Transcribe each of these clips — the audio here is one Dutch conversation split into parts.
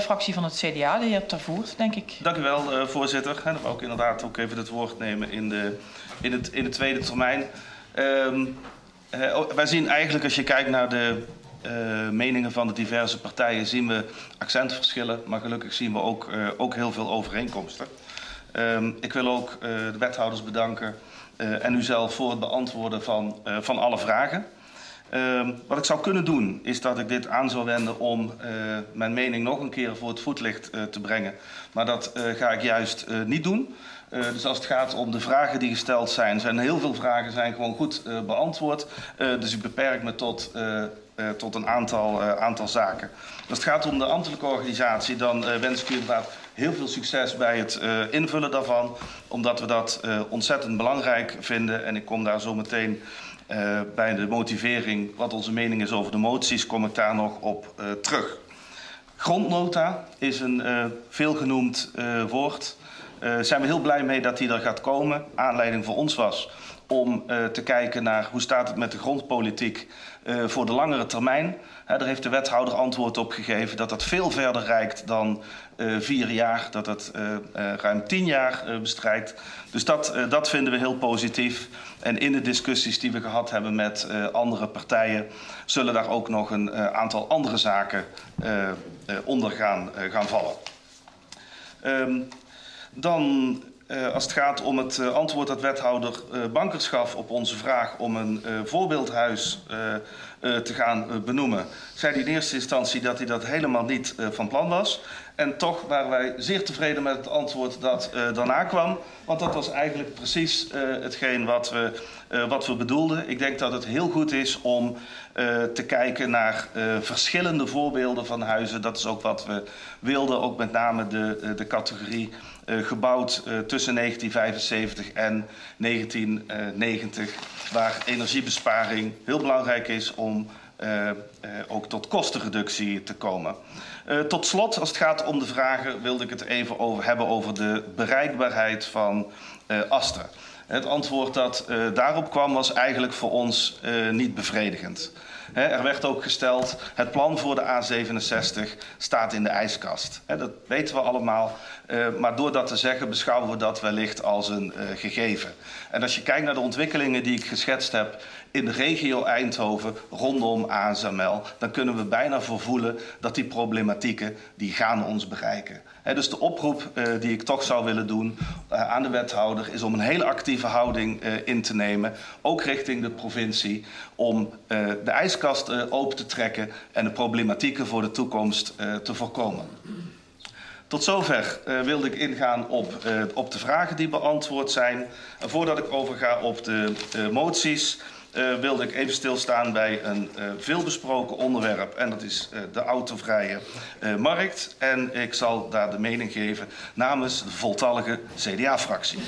fractie van het CDA, de heer Tervoort, denk ik. Dank u wel, voorzitter. Dan wou ik inderdaad ook even het woord nemen in de tweede termijn. Wij zien eigenlijk, als je kijkt naar de meningen van de diverse partijen, zien we accentverschillen, maar gelukkig zien we ook heel veel overeenkomsten. Ik wil ook de wethouders bedanken en u zelf voor het beantwoorden van alle vragen. Wat ik zou kunnen doen, is dat ik dit aan zou wenden om mijn mening nog een keer voor het voetlicht te brengen. Maar dat ga ik juist niet doen. Dus als het gaat om de vragen die gesteld zijn heel veel vragen zijn gewoon goed beantwoord. Dus ik beperk me tot een aantal zaken. Als het gaat om de ambtelijke organisatie, dan wens ik u inderdaad heel veel succes bij het invullen daarvan. Omdat we dat ontzettend belangrijk vinden. En ik kom daar zo meteen bij de motivering, wat onze mening is over de moties, kom ik daar nog op terug. Grondnota is een veelgenoemd woord. Zijn we heel blij mee dat die er gaat komen. Aanleiding voor ons was om te kijken naar hoe staat het met de grondpolitiek voor de langere termijn. Daar heeft de wethouder antwoord op gegeven dat dat veel verder reikt dan 4 jaar, dat het ruim 10 jaar bestrijkt. Dus dat vinden we heel positief. En in de discussies die we gehad hebben met andere partijen zullen daar ook nog een aantal andere zaken onder gaan vallen. Dan, als het gaat om het antwoord dat wethouder Bankers gaf op onze vraag om een voorbeeldhuis te gaan benoemen, zei hij in eerste instantie dat hij dat helemaal niet van plan was. En toch waren wij zeer tevreden met het antwoord dat daarna kwam. Want dat was eigenlijk precies hetgeen wat we bedoelden. Ik denk dat het heel goed is om te kijken naar verschillende voorbeelden van huizen. Dat is ook wat we wilden, ook met name de categorie gebouwd tussen 1975 en 1990. Waar energiebesparing heel belangrijk is om ook tot kostenreductie te komen. Tot slot, als het gaat om de vragen, wilde ik het even hebben over de bereikbaarheid van Aster. Het antwoord dat daarop kwam was eigenlijk voor ons niet bevredigend. Er werd ook gesteld, het plan voor de A67 staat in de ijskast. Dat weten we allemaal, maar door dat te zeggen beschouwen we dat wellicht als een gegeven. En als je kijkt naar de ontwikkelingen die ik geschetst heb in de regio Eindhoven rondom ASML, dan kunnen we bijna voelen dat die problematieken die gaan ons bereiken. Dus de oproep die ik toch zou willen doen aan de wethouder is om een hele actieve houding in te nemen, ook richting de provincie, om de ijskast open te trekken en de problematieken voor de toekomst te voorkomen. Tot zover wilde ik ingaan op de vragen die beantwoord zijn. En voordat ik overga op de moties, wilde ik even stilstaan bij een veelbesproken onderwerp. En dat is de autovrije markt. En ik zal daar de mening geven namens de voltallige CDA-fractie.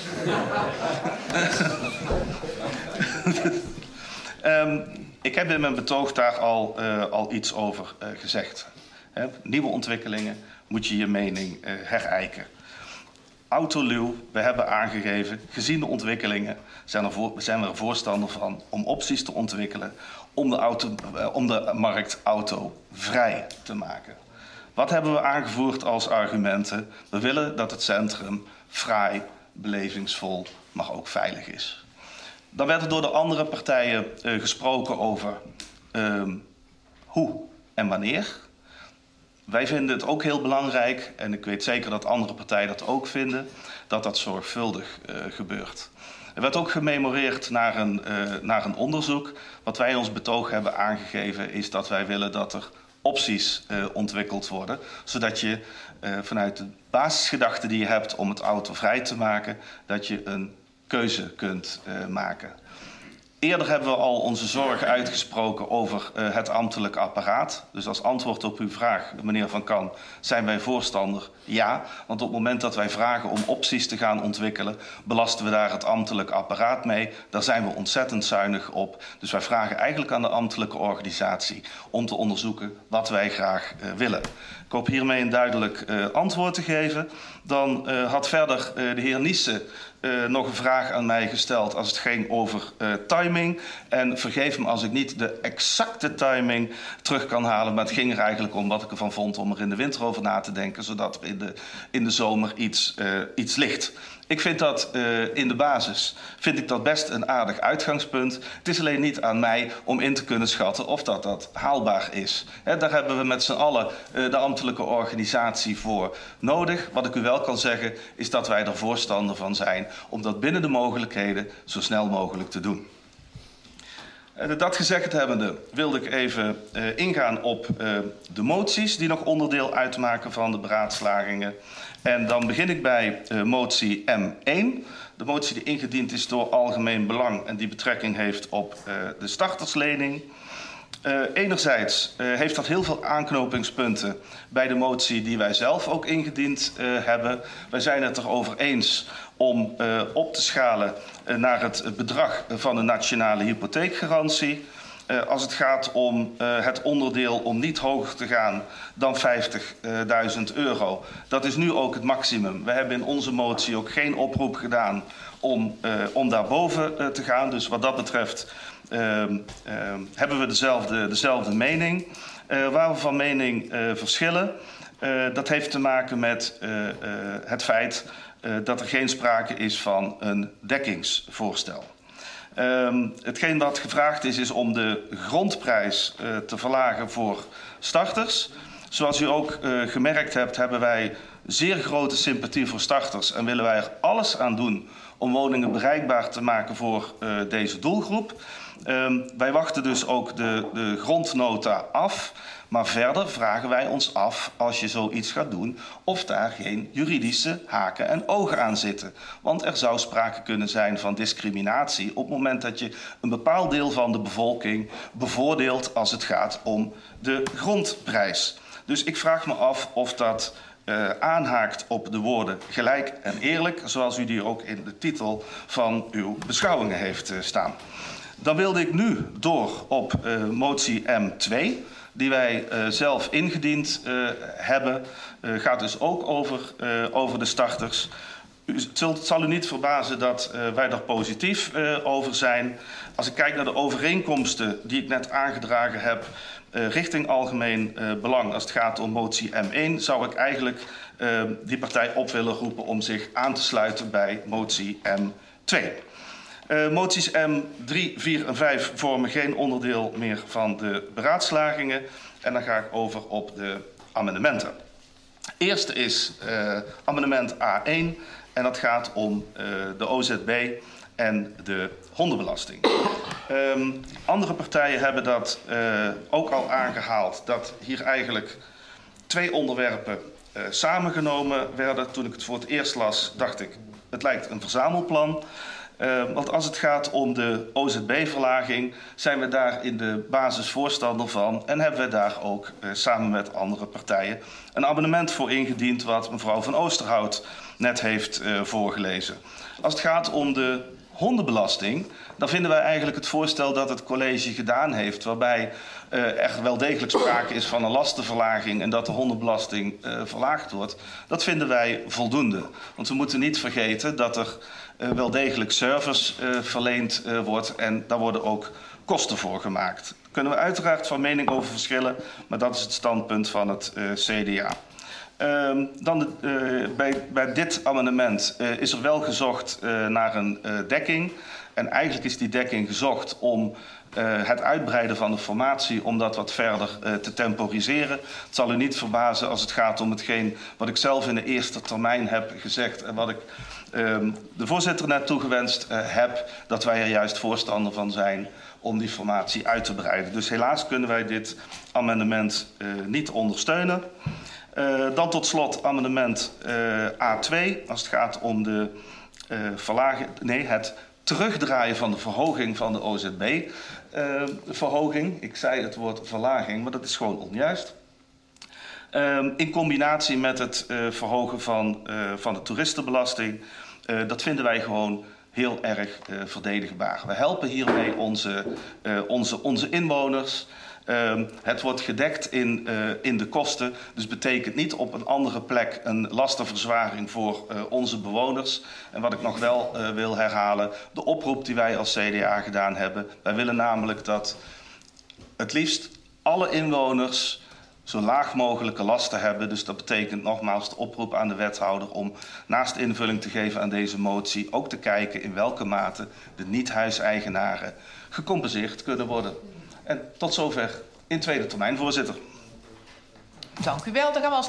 Ik heb in mijn betoog daar al iets over gezegd. Nieuwe ontwikkelingen moet je je mening herijken. Autoluw, we hebben aangegeven, gezien de ontwikkelingen zijn we er voorstander van om opties te ontwikkelen om de markt autovrij te maken. Wat hebben we aangevoerd als argumenten? We willen dat het centrum fraai, belevingsvol, maar ook veilig is. Dan werd er door de andere partijen gesproken over hoe en wanneer. Wij vinden het ook heel belangrijk, en ik weet zeker dat andere partijen dat ook vinden, dat dat zorgvuldig gebeurt. Er werd ook gememoreerd naar een onderzoek. Wat wij in ons betoog hebben aangegeven is dat wij willen dat er opties ontwikkeld worden, zodat je vanuit de basisgedachte die je hebt om het autovrij te maken, dat je een keuze kunt maken. Eerder hebben we al onze zorgen uitgesproken over het ambtelijk apparaat. Dus als antwoord op uw vraag, meneer Van Kan, zijn wij voorstander? Ja, want op het moment dat wij vragen om opties te gaan ontwikkelen, belasten we daar het ambtelijk apparaat mee. Daar zijn we ontzettend zuinig op. Dus wij vragen eigenlijk aan de ambtelijke organisatie om te onderzoeken wat wij graag willen. Ik hoop hiermee een duidelijk antwoord te geven. Dan had verder de heer Niesse nog een vraag aan mij gesteld als het ging over timing. timing. En vergeef me als ik niet de exacte timing terug kan halen. Maar het ging er eigenlijk om wat ik ervan vond om er in de winter over na te denken. Zodat er in de zomer iets ligt. Ik vind dat in de basis best een aardig uitgangspunt. Het is alleen niet aan mij om in te kunnen schatten of dat haalbaar is. Daar hebben we met z'n allen de ambtelijke organisatie voor nodig. Wat ik u wel kan zeggen is dat wij er voorstander van zijn om dat binnen de mogelijkheden zo snel mogelijk te doen. Dat gezegd hebbende wilde ik even ingaan op de moties die nog onderdeel uitmaken van de beraadslagingen. En dan begin ik bij motie M1. De motie die ingediend is door Algemeen Belang en die betrekking heeft op de starterslening. Enerzijds heeft dat heel veel aanknopingspunten bij de motie die wij zelf ook ingediend hebben. Wij zijn het erover eens om op te schalen naar het bedrag van de nationale hypotheekgarantie. Als het gaat om het onderdeel om niet hoger te gaan dan €50.000. Dat is nu ook het maximum. We hebben in onze motie ook geen oproep gedaan om daarboven te gaan. Dus wat dat betreft hebben we dezelfde mening. Waar we van mening verschillen, dat heeft te maken met het feit dat er geen sprake is van een dekkingsvoorstel. Hetgeen wat gevraagd is om de grondprijs te verlagen voor starters. Zoals u ook gemerkt hebt, hebben wij zeer grote sympathie voor starters en willen wij er alles aan doen om woningen bereikbaar te maken voor deze doelgroep. Wij wachten dus ook de grondnota af. Maar verder vragen wij ons af, als je zoiets gaat doen, of daar geen juridische haken en ogen aan zitten. Want er zou sprake kunnen zijn van discriminatie op het moment dat je een bepaald deel van de bevolking bevoordeelt als het gaat om de grondprijs. Dus ik vraag me af of dat aanhaakt op de woorden gelijk en eerlijk, zoals u die ook in de titel van uw beschouwingen heeft staan. Dan wilde ik nu door op motie M2, die wij zelf ingediend hebben. Gaat dus ook over de starters. Het zal u niet verbazen dat wij daar positief over zijn. Als ik kijk naar de overeenkomsten die ik net aangedragen heb richting Algemeen Belang, als het gaat om motie M1, zou ik eigenlijk die partij op willen roepen om zich aan te sluiten bij motie M2. Moties M3, 4 en 5 vormen geen onderdeel meer van de beraadslagingen. En dan ga ik over op de amendementen. Eerste is amendement A1 en dat gaat om de OZB en de hondenbelasting. Andere partijen hebben dat ook al aangehaald, dat hier eigenlijk twee onderwerpen samengenomen werden. Toen ik het voor het eerst las, dacht ik, het lijkt een verzamelplan. Want als het gaat om de OZB-verlaging, zijn we daar in de basis voorstander van en hebben we daar ook samen met andere partijen een amendement voor ingediend wat mevrouw van Oosterhout net heeft voorgelezen. Als het gaat om de hondenbelasting, dan vinden wij eigenlijk het voorstel dat het college gedaan heeft, waarbij er wel degelijk sprake is van een lastenverlaging en dat de hondenbelasting verlaagd wordt. Dat vinden wij voldoende. Want we moeten niet vergeten dat er wel degelijk service verleend wordt en daar worden ook kosten voor gemaakt. Daar kunnen we uiteraard van mening over verschillen, maar dat is het standpunt van het CDA. Bij dit amendement is er wel gezocht naar een dekking. En eigenlijk is die dekking gezocht om het uitbreiden van de formatie, om dat wat verder te temporiseren. Het zal u niet verbazen als het gaat om hetgeen wat ik zelf in de eerste termijn heb gezegd en wat ik de voorzitter net toegewenst heb, dat wij er juist voorstander van zijn om die formatie uit te breiden. Dus helaas kunnen wij dit amendement niet ondersteunen. Dan tot slot amendement A2, als het gaat om het terugdraaien van de verhoging van de OZB-verhoging. Ik zei het woord verlaging, maar dat is gewoon onjuist. In combinatie met het verhogen van de toeristenbelasting, dat vinden wij gewoon heel erg verdedigbaar. We helpen hiermee onze inwoners. Het wordt gedekt in de kosten, dus betekent niet op een andere plek een lastenverzwaring voor onze bewoners. En wat ik nog wel wil herhalen, de oproep die wij als CDA gedaan hebben. Wij willen namelijk dat het liefst alle inwoners zo laag mogelijke lasten hebben. Dus dat betekent nogmaals de oproep aan de wethouder om naast invulling te geven aan deze motie ook te kijken in welke mate de niet-huiseigenaren gecompenseerd kunnen worden. En tot zover in tweede termijn, voorzitter. Dank u wel. Dan gaan we als